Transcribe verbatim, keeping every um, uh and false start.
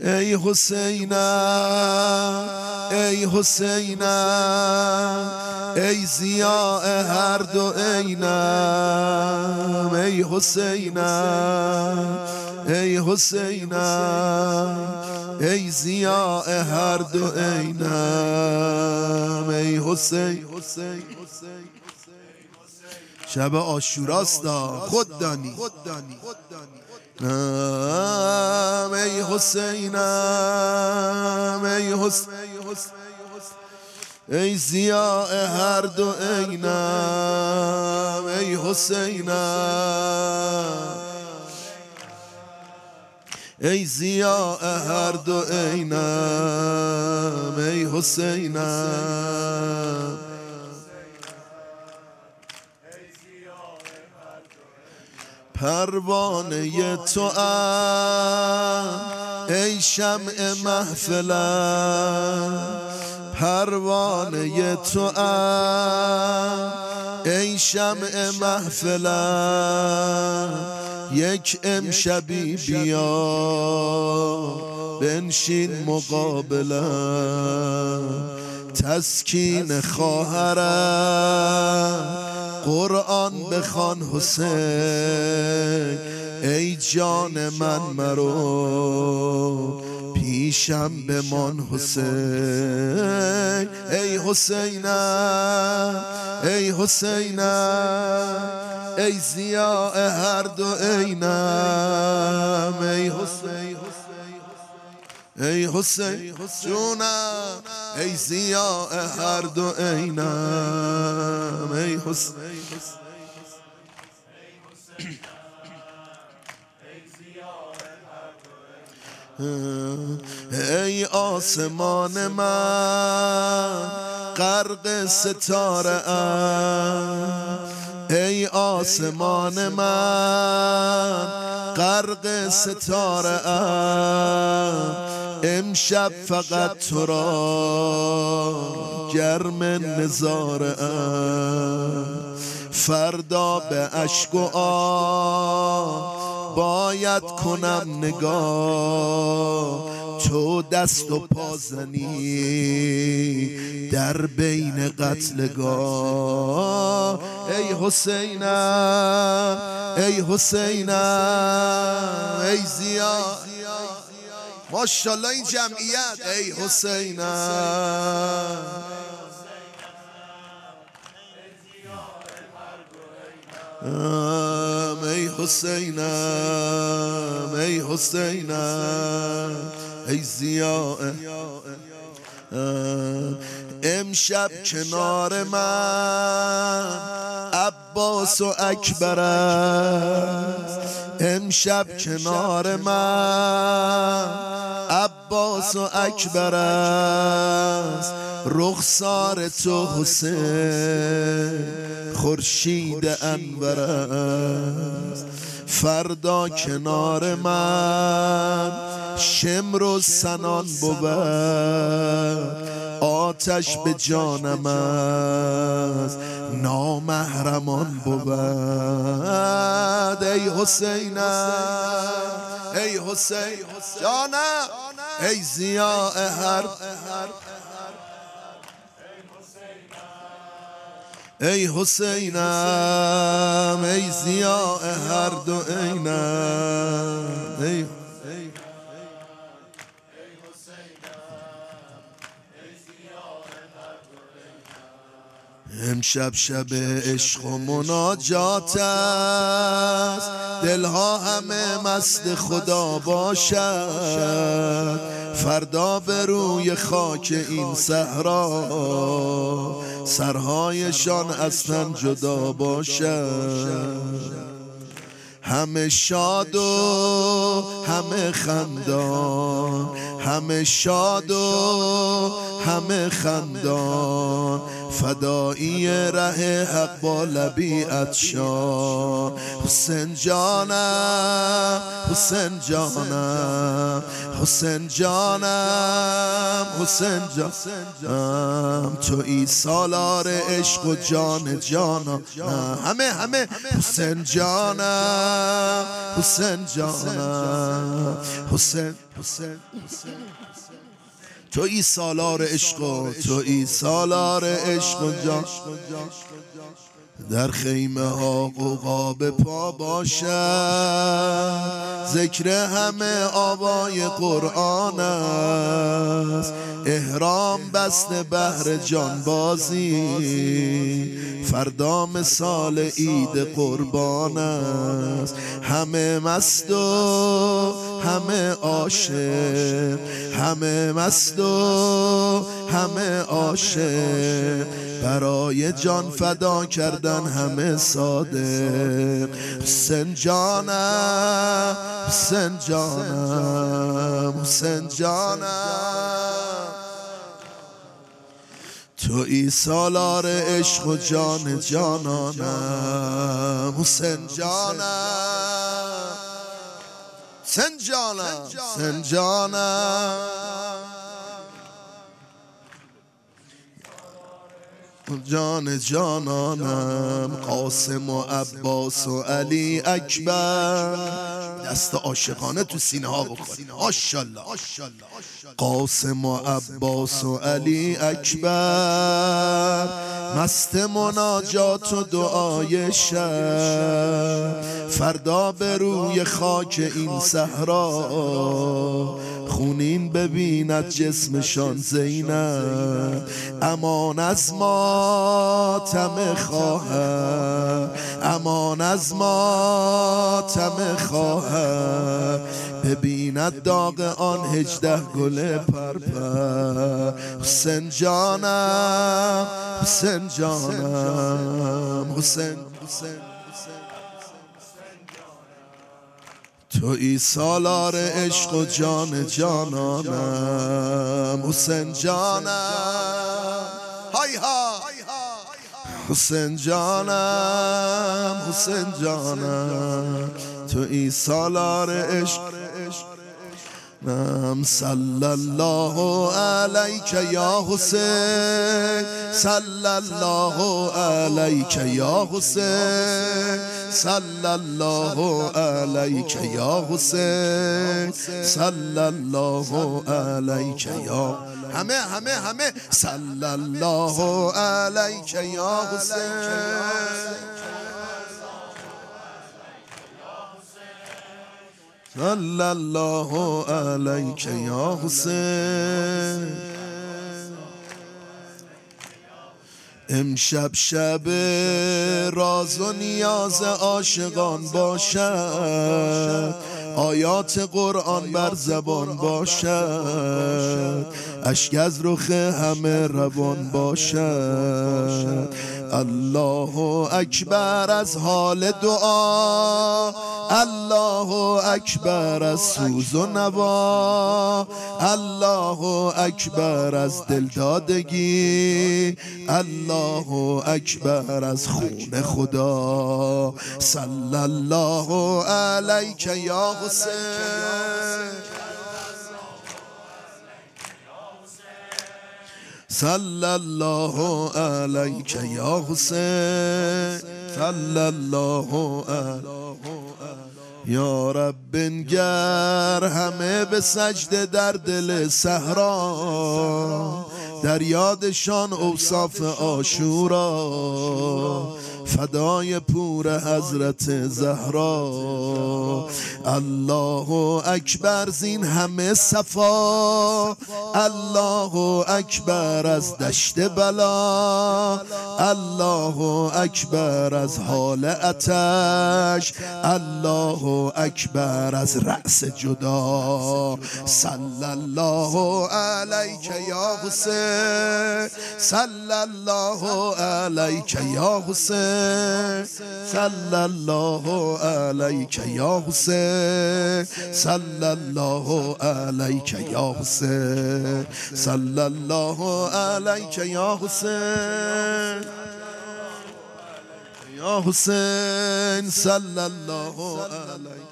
ای حسینم ای حسینم ای ضیاء هر دو عینم ای حسینم ای حسینم ای ضیاء هر دو عینم ای حسین. شب عاشوراستا خود دانی ای حسینم ای حسین ای ضیاء هر دو عینم ای حسینم ای ضیاء هر دو عینم ای حسینم پروانه تو ام ای شمع محفلم پروانه تو ام ای شمع محفلم یک امشبی بیا بنشین مقابلم تسکین خواهرم قرآن بخوان حسین ای جان من مرو پیشم بمان حسین ای حسینم ای حسینم ای ضیاء هر دو عینم ای حسین ای حسین جونم ای ضیاء هر دو عینم ای حسین ای آسمان من غرق ستاره ام ای آسمان من غرق ستاره ام امشب فقط تو را گرم نظاره ام فردا به اشک و آه باید کنم نگاه تو دست و پا زنی در بین قتلگاه ای حسینم ای حسینم ای ضیاء ماشاءالله این جمعیت ای حسینم ای حسینم ای حسینم ای ضیاء امشب کنار من عباس و اکبر است امشب کنار من عباس و اکبر است رخسار تو حسین خورشید انور است فردا کنار من شمر و سنان بود آتش به جانم است نامحرمان بود ای حسینم ای حسین جانم ای ضیاء هر ای حسینم ای ضیاء هر دو عینم ای امشب شب عشق و مناجات است دلها همه مست خدا باشد فردا به روی خاک این صحرا سرهایشان از تن جدا باشد همه شاد و همه خندان همه شاد و همه خندان فدایی ره حق با لبی عطشان. حسین جانم حسین جانم حسین جانم حسین جانم تویی سالار عشق و جان جانم. همه همه حسین جانم حسین جانم حسین حسین تویی سالار عشق و تویی سالار عشق و جان. در خیمه ها قوقاب پا باشد، ذکر همه آوای قرآن است. احرام بسته بهر جانبازی، فردا مثال عید قربان است. همه مست و همه عاشق، همه مست و همه عاشق، برای جان فدا کردن همه صادق. حسین جانم حسین جانم حسین جانم تویی سالار عشق و جان جانانم. حسین جانم حسین جانم حسین جانم جان جانانم. قاسم و عباس و علی اکبر، دست عاشقانه تو سینه ها بکن ماشاءالله. قاسم و عباس و علی اکبر، مست مناجات و دعای شب. فردا به روی خاک این صحرا، خونین ببیند جسمشان زینب. امان از ماتم خواهر، امان از ماتم خواهر، ببیند داغ آن هجده گل پرپر. حسین جانم حسین جانم حسین حسین تویی سالار عشق و جان جانانم. حسین جانم های ها حسین جانم حسین جانم تویی سالار عشق. نم صلی الله علیک یا حسین، صلی الله علیک یا حسین، صلی الله علیک یا حسین، صلی الله علیک یا همه همه همه صلی الله علیک یا حسین، صلی الله علیک یا حسین. امشب شب راز و نیاز عاشقان باشد، آیات قرآن بر زبان باشد، اشک از رخ همه روان باشد. الله اکبر از حال دعا، الله اکبر از سوز و نوا، الله اکبر از دلدادگی، الله اکبر از خون خدا. صلی الله علیک یا حسین، صلی الله علیک یا حسین، صلی الله علیک یا رب. بنگر همه به سجده در دل صحرا، در یادشان اوصاف عاشورا، فدای پور حضرت زهرا. الله اکبر زین همه صفا، الله اکبر از دشت بلا، الله اکبر از حال آتش، الله اکبر از رأس جدا. صلی الله علیک یا حسین، صلی الله علیک یا حسین، حسین صلی الله علیک یا حسین صلی الله علیک یا حسین صلی الله علیک یا حسین یا حسین صلی الله علیک